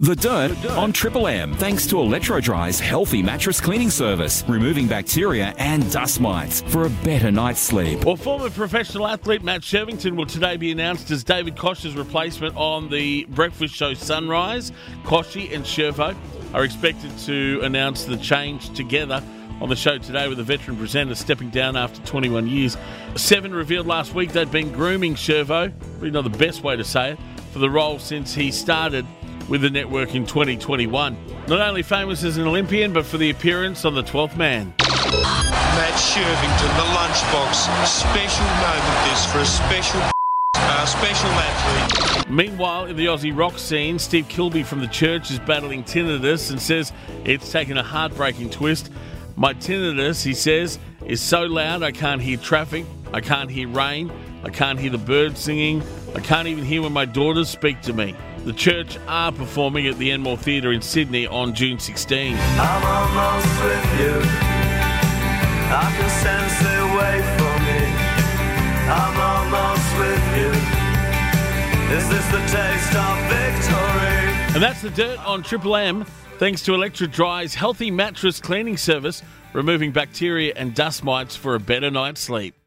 The Dirt on Triple M, thanks to Electro-Dry's healthy mattress cleaning service, removing bacteria and dust mites for a better night's sleep. Well, former professional athlete Matt Shirvington will today be announced as David Koch's replacement on the breakfast show Sunrise. Koshy and Shervo are expected to announce the change together on the show today, with the veteran presenter stepping down after 21 years. Seven revealed last week they'd been grooming Shervo, really not the best way to say it, for the role since he started with the network in 2021. Not only famous as an Olympian, but for the appearance on The 12th Man. Matt Shirvington, the lunchbox. Special moment this for a special athlete. Meanwhile, in the Aussie rock scene, Steve Kilbey from The Church is battling tinnitus and says it's taken a heartbreaking twist. My tinnitus, he says, is so loud I can't hear traffic, I can't hear rain, I can't hear the birds singing, I can't even hear when my daughters speak to me. The Church are performing at the Enmore Theatre in Sydney on June 16. I'm almost with you. I can sense it wait for me. I'm almost with you. Is this the taste of victory? And that's The Dirt on Triple M, thanks to Electro-Dry's healthy mattress cleaning service, removing bacteria and dust mites for a better night's sleep.